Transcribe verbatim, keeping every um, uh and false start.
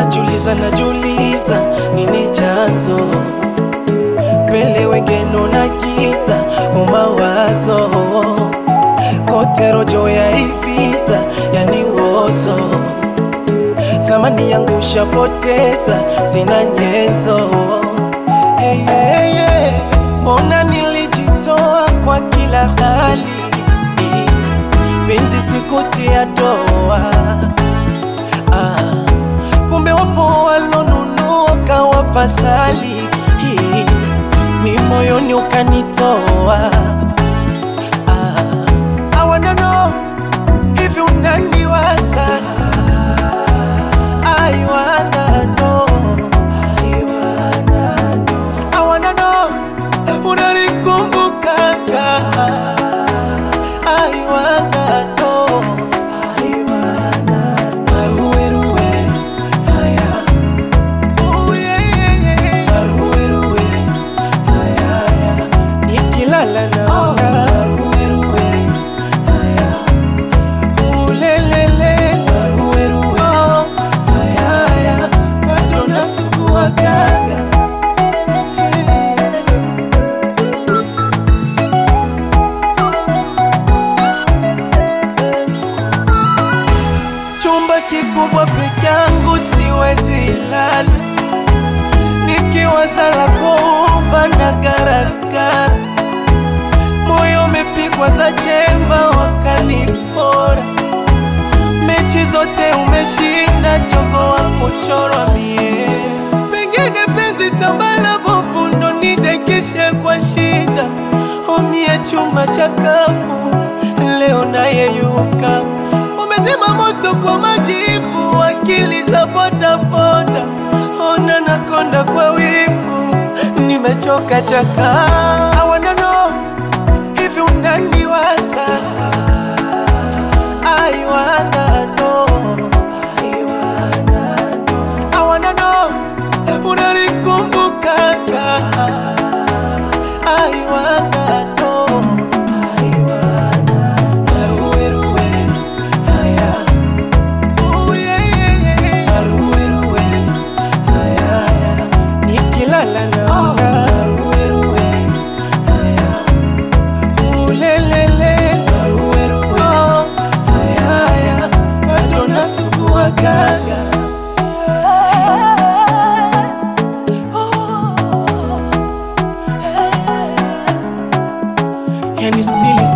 najuliza najuliza nini chanzo, pele wengeno na giza umawazo, kote rojo ya ifiza yani wozo, thamani yangu shapoteza sina nyenzo. Hey, hey, hey. Mbona nilijitoa kwa kila hali, penzi sikutia doa. Ah, kumbe wapo walonunua kawapa sali, mi moyoni ukanitoa. Ah, I wanna know hivi unaniwaza. I wanna know, I wanna know, I wanna know unanikumbukanga. I wanna know, I wanna know. Ruwe ruwe, haya. Oh yeah yeah yeah. Ruwe ruwe, haya haya. Nikilala naona ruwe ruwe, haya. Ulelele, ruwe ruwe, haya haya. Bado nasugua gaga. Chumba kikubwa peke yangu siwezi lala, nikiwaza lako uba na garagara. Moyo umepigwa za chemba wakanipora, mechi zote umeshinda, jogo wa kuchorwa mie. Pengine penzi tambala bofu ndo nidekeshe kwa shida, umie chuma chakafu leo nayeyuka. Umezima moto kwa majivu, akili za boda boda, ona nakonda kwa wivu, nimechoka chaka. I wanna know hivi unaniwaza. I wanna know, I wanna know, I wanna know unanikumbukanga. I wanna know, I wanna know. Ruwe ruwe, haya. Oh yeah yeah yeah. Ruwe ruwe, haya haya. Nikilala naona ruwe ruwe, haya. Ulelele, ruwe ruwe, haya haya. Bado nasugua gaga. Yani sili